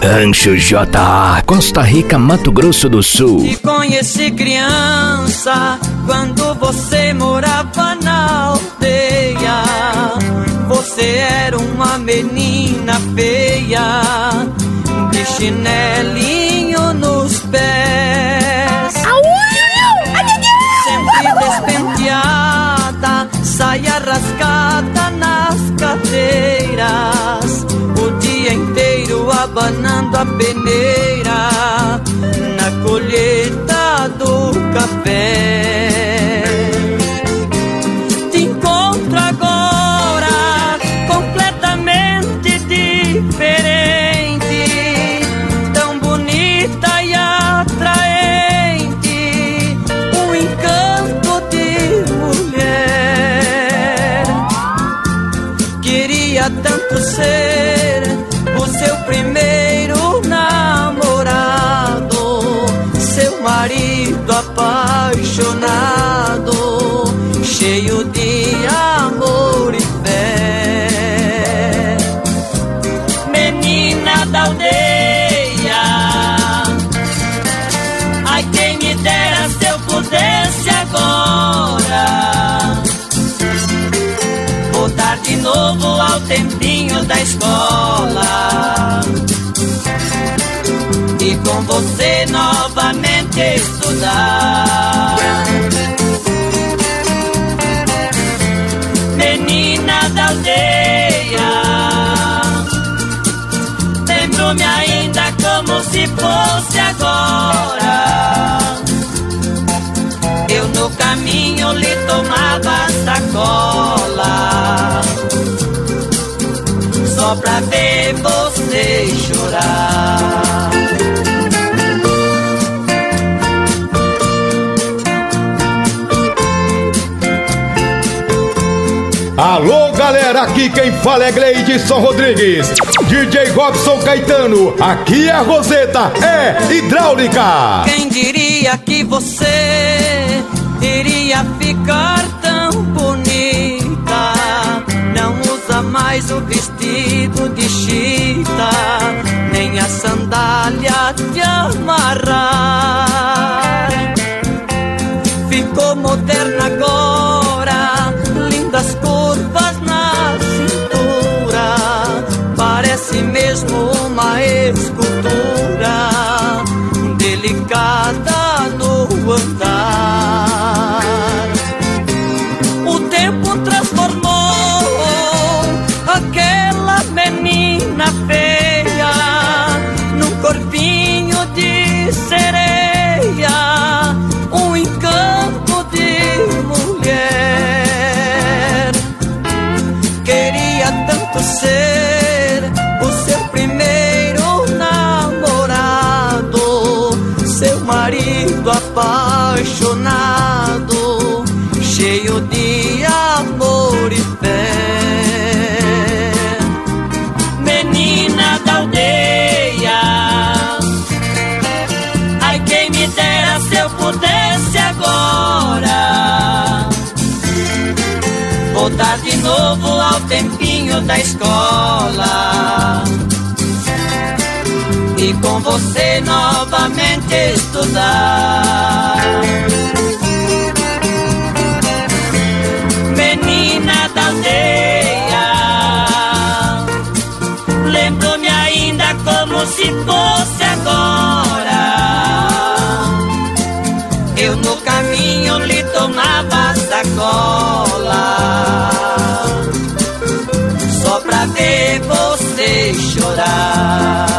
Rancho J.A., Costa Rica, Mato Grosso do Sul. Te conheci criança quando você morava na aldeia. Você era uma menina feia, de chinelinho nos pés, sempre despenteada, saia rasgada nas cadeiras, o dia inteiro abanando a peneira na colheita do café. Te encontro agora completamente diferente, tão bonita e atraente, um encanto de mulher. Queria tanto ser o seu primeiro namorado, seu marido apaixonado, cheio de amor e fé. Menina da aldeia, ai quem me dera se eu pudesse agora voltar de novo ao tempinho da escola e com você novamente estudar. Menina da aldeia, lembro-me ainda como se fosse agora. Eu no caminho lhe tomava sacola, só pra ver você chorar. Alô galera, aqui quem fala é Gleidson Rodrigues, DJ Robson Caetano, aqui a Roseta é hidráulica. Quem diria que você iria ficar tão bonita, não usa mais o vestido de chita, nem a sandália de amarrar. Ficou moderna agora, lindas curvas na cintura, parece mesmo uma escultura, delicada no andar. O tempo transformou aquela menina feia num corpinho de sereia, um encanto de mulher. Queria tanto ser o seu primeiro namorado, seu marido apaixonado, cheio de amor e fé. Menina da aldeia, ai quem me dera se eu pudesse agora voltar de novo ao tempinho da escola e com você novamente estudar. Menina da aldeia, lembro-me ainda como se fosse agora. Eu no caminho lhe tomava sacola, só pra ver você chorar.